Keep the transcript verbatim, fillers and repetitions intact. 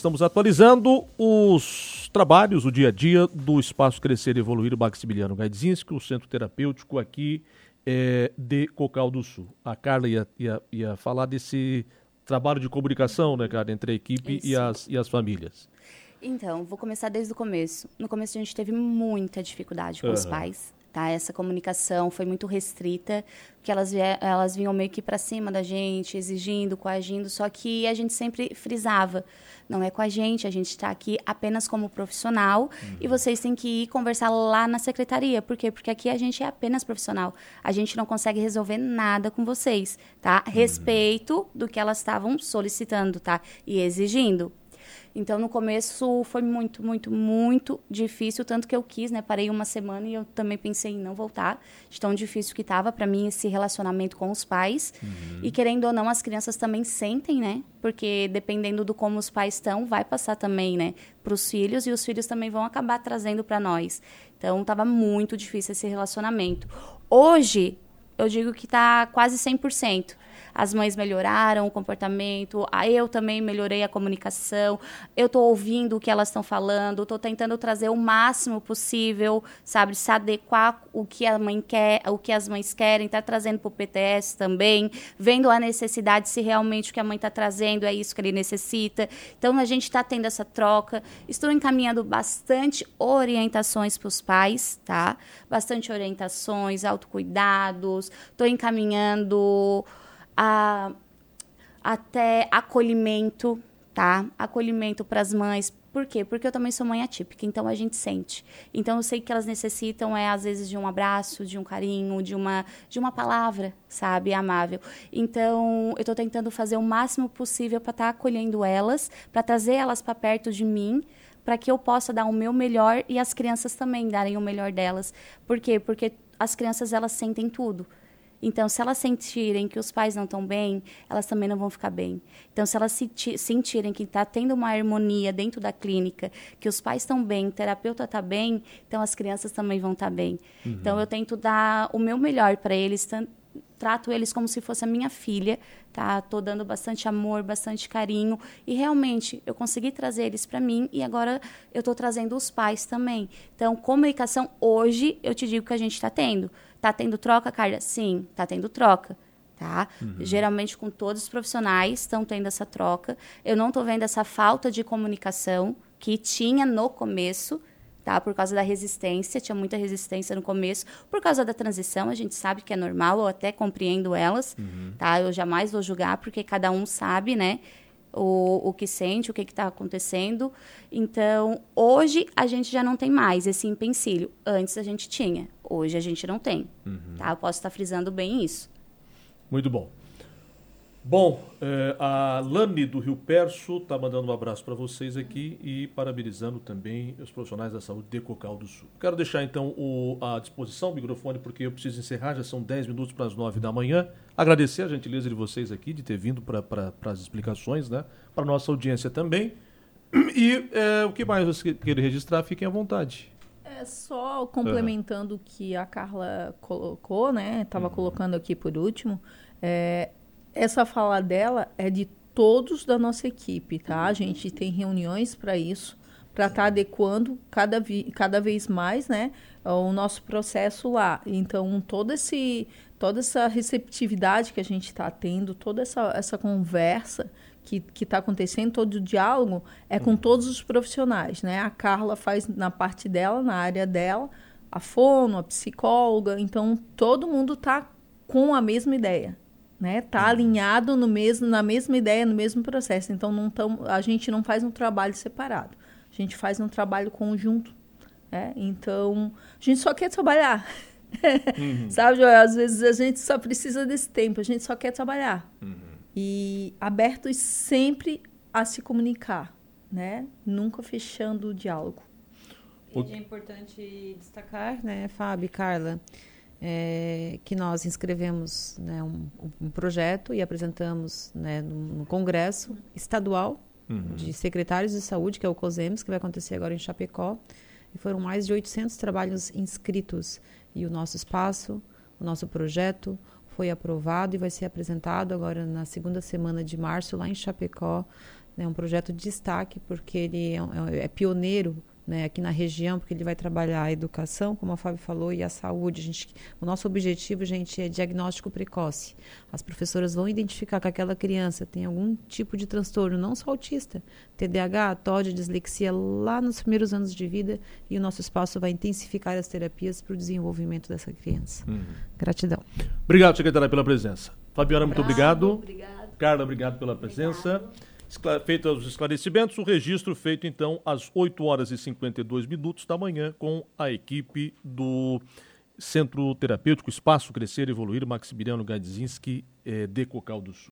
estamos atualizando os trabalhos, o dia a dia do Espaço Crescer e Evoluir Maximiliano Gaidzinski, o centro terapêutico aqui é, de Cocal do Sul. A Carla ia, ia, ia falar desse trabalho de comunicação, né, cara, entre a equipe e as, e as famílias. Então, vou começar desde o começo. No começo a gente teve muita dificuldade com uhum. os pais, tá? Essa comunicação foi muito restrita, porque elas, elas vinham meio que para cima da gente, exigindo, coagindo, só que a gente sempre frisava, não é com a gente, a gente está aqui apenas como profissional uhum. e vocês têm que ir conversar lá na secretaria. Por quê? Porque aqui a gente é apenas profissional, a gente não consegue resolver nada com vocês, tá? Uhum. Respeito do que elas estavam solicitando, tá? E exigindo. Então, no começo, foi muito, muito, muito difícil, tanto que eu quis, né? Parei uma semana e eu também pensei em não voltar, de tão difícil que estava para mim esse relacionamento com os pais. Uhum. E, querendo ou não, as crianças também sentem, né? Porque, dependendo do como os pais estão, vai passar também, né? Para os filhos, e os filhos também vão acabar trazendo para nós. Então, estava muito difícil esse relacionamento. Hoje, eu digo que está quase cem por cento. As mães melhoraram o comportamento, eu também melhorei a comunicação, eu estou ouvindo o que elas estão falando, estou tentando trazer o máximo possível, sabe, se adequar o que a mãe quer, o que as mães querem, tá trazendo para o P T S também, vendo a necessidade, se realmente o que a mãe está trazendo é isso que ele necessita. Então, a gente está tendo essa troca. Estou encaminhando bastante orientações para os pais, tá? Bastante orientações, autocuidados, estou encaminhando... A, até acolhimento, tá? Acolhimento para as mães. Por quê? Porque eu também sou mãe atípica, então a gente sente. Então eu sei que elas necessitam, é, às vezes, de um abraço, de um carinho, de uma, de uma palavra, sabe? Amável. Então eu estou tentando fazer o máximo possível para estar tá acolhendo elas, para trazer elas para perto de mim, para que eu possa dar o meu melhor e as crianças também darem o melhor delas. Por quê? Porque as crianças, elas sentem tudo. Então, se elas sentirem que os pais não estão bem, elas também não vão ficar bem. Então, se elas senti- sentirem que está tendo uma harmonia dentro da clínica, que os pais estão bem, o terapeuta está bem, então as crianças também vão estar tá bem. Uhum. Então, eu tento dar o meu melhor para eles, t- trato eles como se fosse a minha filha, tá? Tô dando bastante amor, bastante carinho, e realmente eu consegui trazer eles para mim, e agora eu estou trazendo os pais também. Então, comunicação hoje, eu te digo que a gente está tendo. Tá tendo troca, Carla? Sim, tá tendo troca, tá? Uhum. Geralmente, com todos os profissionais estão tendo essa troca. Eu não tô vendo essa falta de comunicação que tinha no começo, tá? Por causa da resistência, tinha muita resistência no começo. Por causa da transição, a gente sabe que é normal, eu até compreendo elas, uhum. tá? Eu jamais vou julgar, porque cada um sabe, né? O, o que sente, o que está acontecendo. Então, hoje a gente já não tem mais esse empecilho. Antes a gente tinha, hoje a gente não tem. Uhum. Tá? Eu posso estar frisando bem isso. Muito bom. Bom, é, a Lani do Rio Perso está mandando um abraço para vocês aqui e parabenizando também os profissionais da saúde de Cocal do Sul. Quero deixar então o, à disposição o microfone, porque eu preciso encerrar, já são dez minutos para as nove da manhã. Agradecer a gentileza de vocês aqui, de ter vindo para pra, as explicações, né? Para a nossa audiência também. E é, o que mais vocês querem registrar, fiquem à vontade. É só complementando o uhum. que a Carla colocou, né? Estava uhum. colocando aqui por último. É, essa fala dela é de todos da nossa equipe, tá? A gente tem reuniões para isso, para estar tá adequando cada, vi, cada vez mais, né, o nosso processo lá. Então, todo esse, toda essa receptividade que a gente está tendo, toda essa, essa conversa que está acontecendo, todo o diálogo, é com todos os profissionais, né? A Carla faz na parte dela, na área dela, a fono, a psicóloga, então todo mundo está com a mesma ideia. Né? Tá alinhado no mesmo, na mesma ideia, no mesmo processo. Então, não tão, a gente não faz um trabalho separado. A gente faz um trabalho conjunto. Né? Então, a gente só quer trabalhar. Uhum. Sabe, Joel? Às vezes a gente só precisa desse tempo. A gente só quer trabalhar. Uhum. E abertos sempre a se comunicar. Né? Nunca fechando o diálogo. E é importante destacar, né, Fábio e Carla, É, que nós inscrevemos, né, um, um projeto e apresentamos, né, no, no Congresso Estadual uhum. de Secretários de Saúde, que é o COSEMS, que vai acontecer agora em Chapecó. E foram mais de oitocentos trabalhos inscritos. E o nosso espaço, o nosso projeto foi aprovado e vai ser apresentado agora na segunda semana de março, lá em Chapecó, né, um projeto de destaque, porque ele é, é pioneiro, né, aqui na região, porque ele vai trabalhar a educação, como a Fábio falou, e a saúde. A gente, o nosso objetivo, gente, é diagnóstico precoce. As professoras vão identificar que aquela criança tem algum tipo de transtorno, não só autista, T D A H, T O D, dislexia, lá nos primeiros anos de vida, e o nosso espaço vai intensificar as terapias para o desenvolvimento dessa criança. Uhum. Gratidão. Obrigado, secretária, pela presença. Fabiana, muito obrigado. Obrigado. Carla, obrigado pela presença. Obrigado. Feitos os esclarecimentos, o registro feito então às oito horas e cinquenta e dois minutos da manhã com a equipe do Centro Terapêutico Espaço Crescer e Evoluir Maximiliano Gadzinski eh, de Cocal do Sul.